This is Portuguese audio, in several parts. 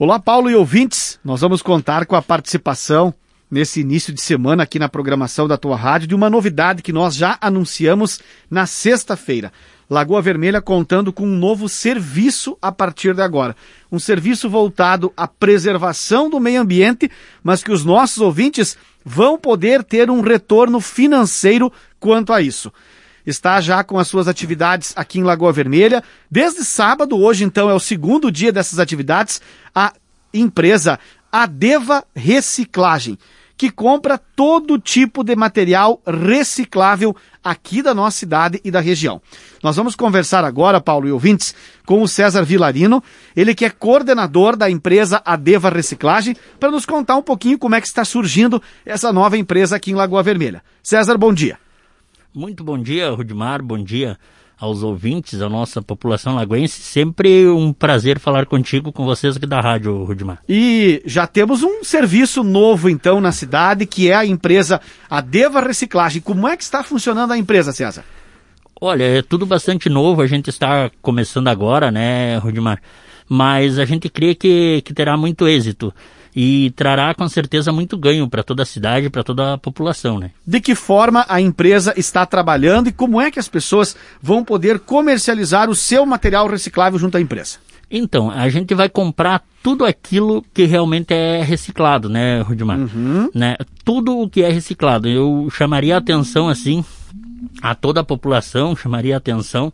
Olá, Paulo e ouvintes. Nós vamos contar com a participação nesse início de semana aqui na programação da tua rádio de uma novidade que nós já anunciamos na sexta-feira. Lagoa Vermelha contando com um novo serviço a partir de agora. Um serviço voltado à preservação do meio ambiente, mas que os nossos ouvintes vão poder ter um retorno financeiro quanto a isso. Está já com as suas atividades aqui em Lagoa Vermelha. Desde sábado, hoje então é o segundo dia dessas atividades, a empresa Adeva Reciclagem, que compra todo tipo de material reciclável aqui da nossa cidade e da região. Nós vamos conversar agora, Paulo e ouvintes, com o César Vilarino, ele que é coordenador da empresa Adeva Reciclagem, para nos contar um pouquinho como é que está surgindo essa nova empresa aqui em Lagoa Vermelha. César, bom dia. Muito bom dia, Rudimar, bom dia aos ouvintes, à nossa população lagoense. Sempre um prazer falar contigo, com vocês aqui da rádio, Rudimar. E já temos um serviço novo, então, na cidade, que é a empresa Adeva Reciclagem. Como é que está funcionando a empresa, César? Olha, é tudo bastante novo, a gente está começando agora, né, Rudimar? Mas a gente crê que terá muito êxito e trará com certeza muito ganho para toda a cidade, para toda a população, né? De que forma a empresa está trabalhando e como é que as pessoas vão poder comercializar o seu material reciclável junto à empresa? Então, a gente vai comprar tudo aquilo que realmente é reciclado, né, Rudimar? Né? Tudo o que é reciclado. Eu chamaria a atenção, assim, a toda a população, chamaria a atenção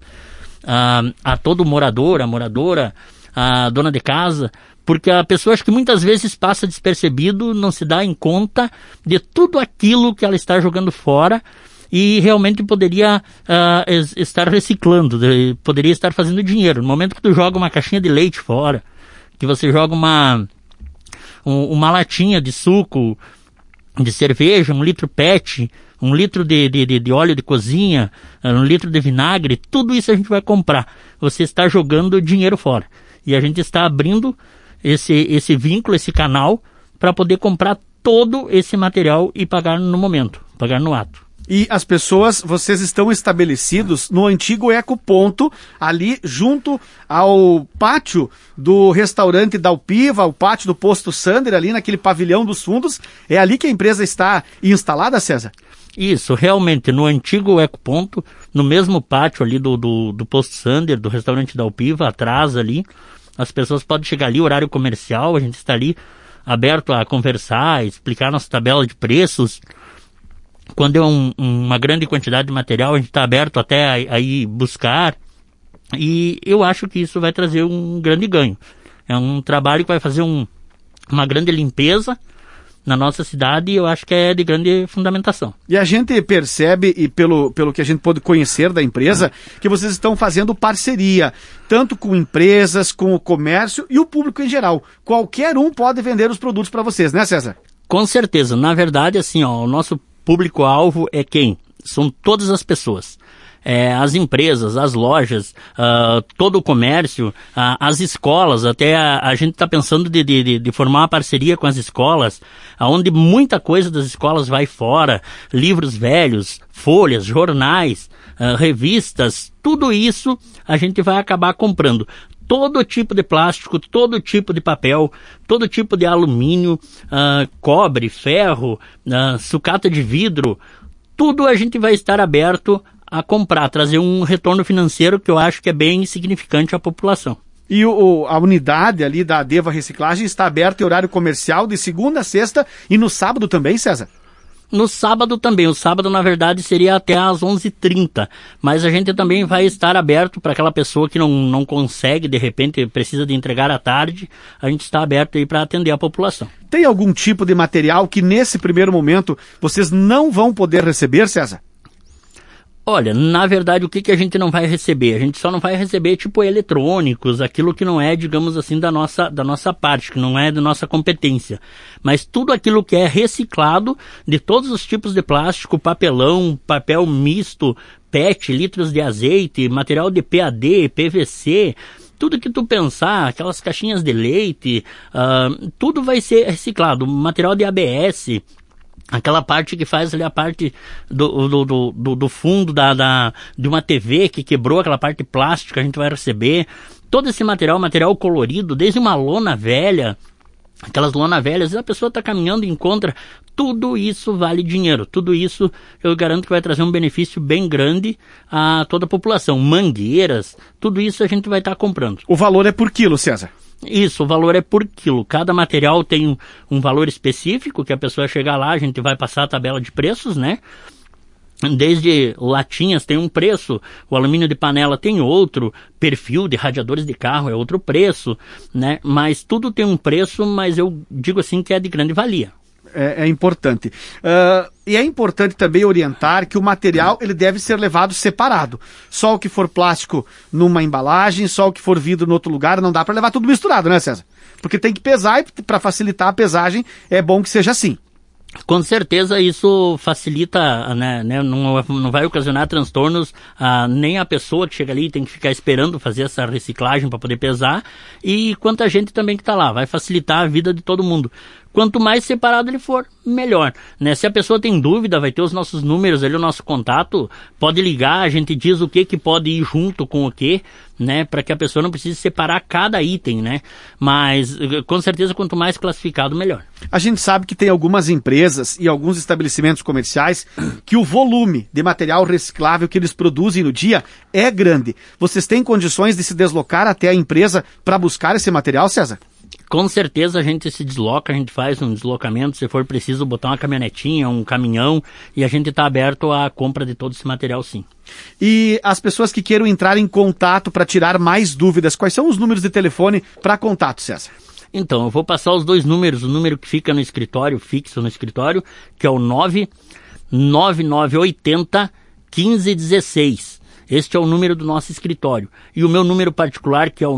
a todo morador, a moradora, a dona de casa, porque a pessoa acho que muitas vezes passa despercebido, não se dá em conta de tudo aquilo que ela está jogando fora e realmente poderia estar reciclando, poderia estar fazendo dinheiro. No momento que tu joga uma caixinha de leite fora, que você joga uma latinha de suco, de cerveja, 1 litro PET, 1 litro de óleo de cozinha, 1 litro de vinagre, tudo isso a gente vai comprar. Você está jogando dinheiro fora. E a gente está abrindo esse vínculo, esse canal, para poder comprar todo esse material e pagar no momento, pagar no ato. E as pessoas, vocês estão estabelecidos no antigo Ecoponto, ali junto ao pátio do restaurante Dalpiva, o pátio do posto Sander, ali naquele pavilhão dos fundos. É ali que a empresa está instalada, César? Isso, realmente, no antigo Ecoponto, no mesmo pátio ali do posto Sander, do restaurante Dalpiva, atrás ali. As pessoas podem chegar ali, horário comercial, a gente está ali aberto a conversar, explicar nossa tabela de preços. Quando é uma grande quantidade de material, a gente está aberto até a ir buscar. E eu acho que isso vai trazer um grande ganho. É um trabalho que vai fazer uma grande limpeza na nossa cidade e eu acho que é de grande fundamentação. E a gente percebe, e pelo que a gente pode conhecer da empresa, que vocês estão fazendo parceria, tanto com empresas, com o comércio e o público em geral. Qualquer um pode vender os produtos para vocês, né, César? Com certeza. Na verdade, assim, o nosso público-alvo é quem? São todas as pessoas. As empresas, as lojas, todo o comércio, as escolas, até a gente está pensando de formar uma parceria com as escolas, onde muita coisa das escolas vai fora, livros velhos, folhas, jornais, revistas, tudo isso a gente vai acabar comprando. Todo tipo de plástico, todo tipo de papel, todo tipo de alumínio, cobre, ferro, sucata de vidro, tudo a gente vai estar aberto a comprar, trazer um retorno financeiro que eu acho que é bem significante à população. E a unidade ali da Adeva Reciclagem está aberta em horário comercial de segunda a sexta e no sábado também, César? No sábado também. O sábado, na verdade, seria até às 11h30. Mas a gente também vai estar aberto para aquela pessoa que não consegue, de repente, precisa de entregar à tarde. A gente está aberto aí para atender a população. Tem algum tipo de material que, nesse primeiro momento, vocês não vão poder receber, César? Olha, na verdade, o que a gente não vai receber? A gente só não vai receber, tipo, eletrônicos, aquilo que não é, digamos assim, da nossa parte, que não é da nossa competência. Mas tudo aquilo que é reciclado, de todos os tipos de plástico, papelão, papel misto, PET, litros de azeite, material de PAD, PVC, tudo que tu pensar, aquelas caixinhas de leite, tudo vai ser reciclado. Material de ABS, aquela parte que faz ali a parte do fundo de uma TV que quebrou, aquela parte plástica, a gente vai receber. todo esse material colorido, desde uma lona velha, aquelas lonas velhas, a pessoa está caminhando e encontra, tudo isso vale dinheiro, tudo isso eu garanto que vai trazer um benefício bem grande a toda a população. Mangueiras, tudo isso a gente vai estar comprando. O valor é por quilo, César? Isso, o valor é por quilo. Cada material tem um valor específico, que a pessoa chegar lá, a gente vai passar a tabela de preços, né? Desde latinhas tem um preço, o alumínio de panela tem outro, perfil de radiadores de carro é outro preço, né? Mas tudo tem um preço, mas eu digo assim que é de grande valia. É importante. E é importante também orientar que o material ele deve ser levado separado. Só o que for plástico numa embalagem, só o que for vidro em outro lugar, não dá para levar tudo misturado, né, César? Porque tem que pesar e para facilitar a pesagem é bom que seja assim. Com certeza isso facilita, né, não vai ocasionar transtornos nem a pessoa que chega ali tem que ficar esperando fazer essa reciclagem para poder pesar, e quanta gente também que está lá, vai facilitar a vida de todo mundo. Quanto mais separado ele for, melhor, né? Se a pessoa tem dúvida, vai ter os nossos números ali, o nosso contato, pode ligar, a gente diz o que pode ir junto com o que, né? Para que a pessoa não precise separar cada item, né? Mas, com certeza, quanto mais classificado, melhor. A gente sabe que tem algumas empresas e alguns estabelecimentos comerciais que o volume de material reciclável que eles produzem no dia é grande. Vocês têm condições de se deslocar até a empresa para buscar esse material, César? Com certeza a gente se desloca, a gente faz um deslocamento, se for preciso botar uma caminhonetinha, um caminhão, e a gente está aberto à compra de todo esse material, sim. E as pessoas que queiram entrar em contato para tirar mais dúvidas, quais são os números de telefone para contato, César? Então, eu vou passar os dois números, o número que fica no escritório, fixo no escritório, que é o 99980 1516. Este é o número do nosso escritório. E o meu número particular, que é o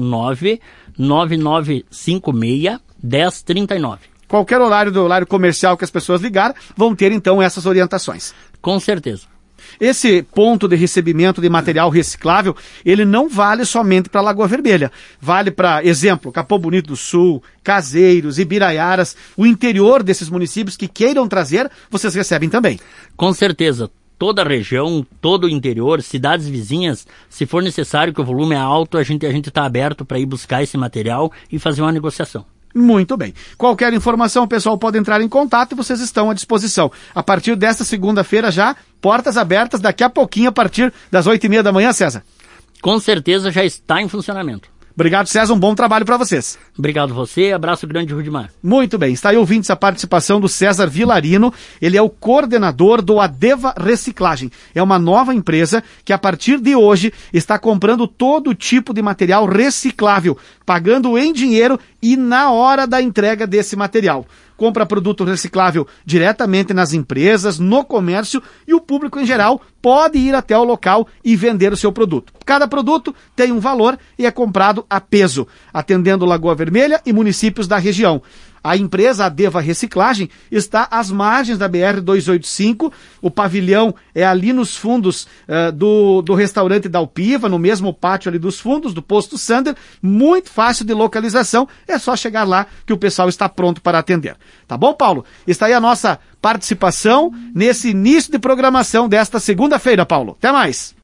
99956-1039. Qualquer horário do horário comercial que as pessoas ligar, vão ter então essas orientações. Com certeza. Esse ponto de recebimento de material reciclável, ele não vale somente para Lagoa Vermelha. Vale para, exemplo, Capão Bonito do Sul, Caseiros, Ibiraiaras, o interior desses municípios que queiram trazer, vocês recebem também. Com certeza. Toda a região, todo o interior, cidades vizinhas, se for necessário que o volume é alto, a gente está aberto para ir buscar esse material e fazer uma negociação. Muito bem. Qualquer informação, o pessoal pode entrar em contato e vocês estão à disposição. A partir desta segunda-feira já, portas abertas, daqui a pouquinho, a partir das 8h30 da manhã, César? Com certeza já está em funcionamento. Obrigado, César. Um bom trabalho para vocês. Obrigado você. Abraço grande, Rudimar. Muito bem. Está aí, ouvintes, a participação do César Vilarino. Ele é o coordenador do Adeva Reciclagem. É uma nova empresa que, a partir de hoje, está comprando todo tipo de material reciclável, pagando em dinheiro e na hora da entrega desse material. Compra produto reciclável diretamente nas empresas, no comércio, e o público em geral pode ir até o local e vender o seu produto. Cada produto tem um valor e é comprado a peso, atendendo Lagoa Vermelha e municípios da região. A empresa Adeva Reciclagem está às margens da BR-285, o pavilhão é ali nos fundos do restaurante da Alpiva, no mesmo pátio ali dos fundos, do posto Sander, muito fácil de localização, é só chegar lá que o pessoal está pronto para atender. Tá bom, Paulo? Está aí a nossa participação nesse início de programação desta segunda-feira, Paulo. Até mais!